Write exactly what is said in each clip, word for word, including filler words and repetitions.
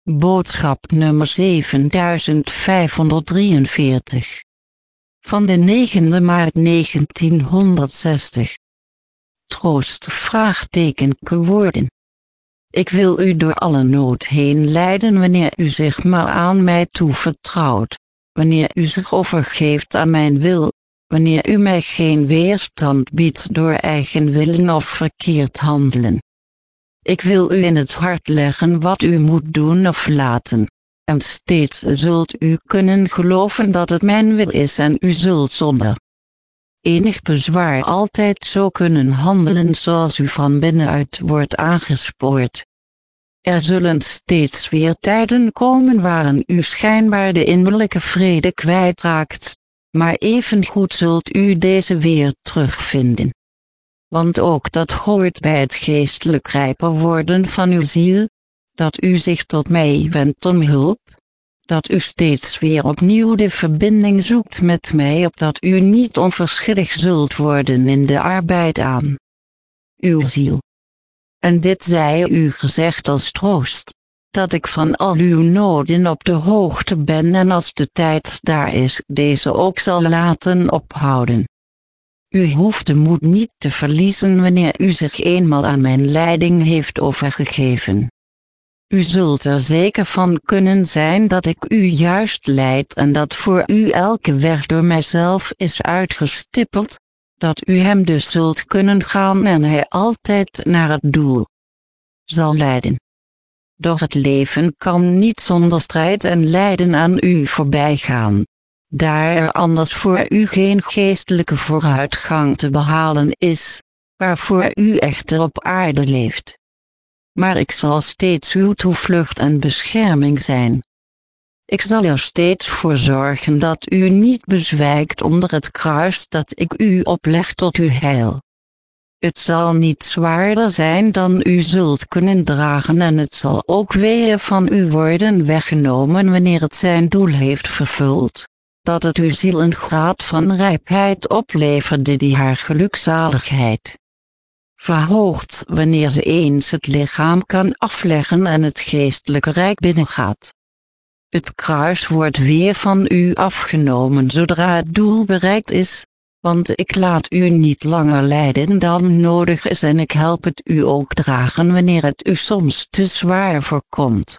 Boodschap nummer zevenduizend vijfhonderddrieënveertig. Van de negende maart negentienhonderdzestig. Troost vraagteken woorden. Ik wil u door alle nood heen leiden wanneer u zich maar aan mij toevertrouwt, wanneer u zich overgeeft aan mijn wil, wanneer u mij geen weerstand biedt door eigen willen of verkeerd handelen. Ik wil u in het hart leggen wat u moet doen of laten, en steeds zult u kunnen geloven dat het mijn wil is en u zult zonder enig bezwaar altijd zo kunnen handelen zoals u van binnenuit wordt aangespoord. Er zullen steeds weer tijden komen waarin u schijnbaar de innerlijke vrede kwijtraakt, maar evengoed zult u deze weer terugvinden. Want ook dat hoort bij het geestelijk rijper worden van uw ziel, dat u zich tot mij wendt om hulp, dat u steeds weer opnieuw de verbinding zoekt met mij opdat u niet onverschillig zult worden in de arbeid aan uw ziel. En dit zij u gezegd als troost, dat ik van al uw noden op de hoogte ben en als de tijd daar is deze ook zal laten ophouden. U hoeft de moed niet te verliezen wanneer u zich eenmaal aan mijn leiding heeft overgegeven. U zult er zeker van kunnen zijn dat ik u juist leid en dat voor u elke weg door mijzelf is uitgestippeld, dat u hem dus zult kunnen gaan en hij altijd naar het doel zal leiden. Doch het leven kan niet zonder strijd en lijden aan u voorbij gaan, daar er anders voor u geen geestelijke vooruitgang te behalen is, waarvoor u echter op aarde leeft. Maar ik zal steeds uw toevlucht en bescherming zijn. Ik zal er steeds voor zorgen dat u niet bezwijkt onder het kruis dat ik u opleg tot uw heil. Het zal niet zwaarder zijn dan u zult kunnen dragen en het zal ook weer van u worden weggenomen wanneer het zijn doel heeft vervuld, dat het uw ziel een graad van rijpheid opleverde die haar gelukzaligheid verhoogt wanneer ze eens het lichaam kan afleggen en het geestelijke rijk binnengaat. Het kruis wordt weer van u afgenomen zodra het doel bereikt is, want ik laat u niet langer lijden dan nodig is en ik help het u ook dragen wanneer het u soms te zwaar voorkomt.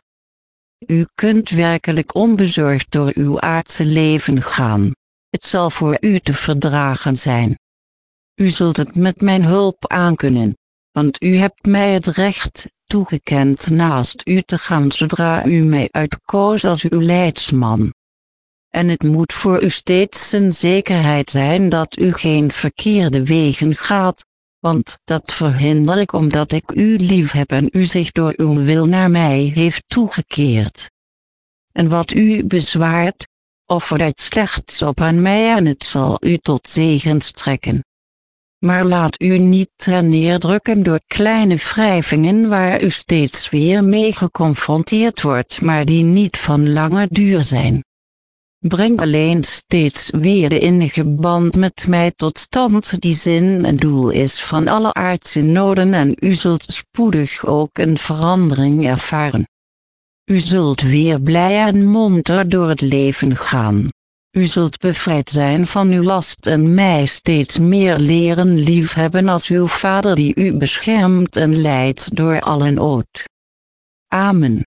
U kunt werkelijk onbezorgd door uw aardse leven gaan, het zal voor u te verdragen zijn. U zult het met mijn hulp aankunnen, want u hebt mij het recht toegekend naast u te gaan zodra u mij uitkoos als uw leidsman. En het moet voor u steeds een zekerheid zijn dat u geen verkeerde wegen gaat, want dat verhinder ik omdat ik u lief heb en u zich door uw wil naar mij heeft toegekeerd. En wat u bezwaart, offer het slechts op aan mij en het zal u tot zegen strekken. Maar laat u niet terneerdrukken door kleine wrijvingen waar u steeds weer mee geconfronteerd wordt maar die niet van lange duur zijn. Breng alleen steeds weer de innige band met mij tot stand die zin en doel is van alle aardse noden en u zult spoedig ook een verandering ervaren. U zult weer blij en monter door het leven gaan. U zult bevrijd zijn van uw last en mij steeds meer leren liefhebben als uw Vader die u beschermt en leidt door alle nood. Amen.